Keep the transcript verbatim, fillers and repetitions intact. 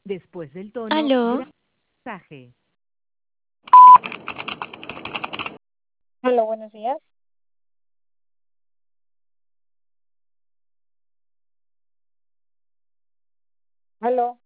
Después del tono, Aló, grabe el mensaje. Hola, buenos días. Aló.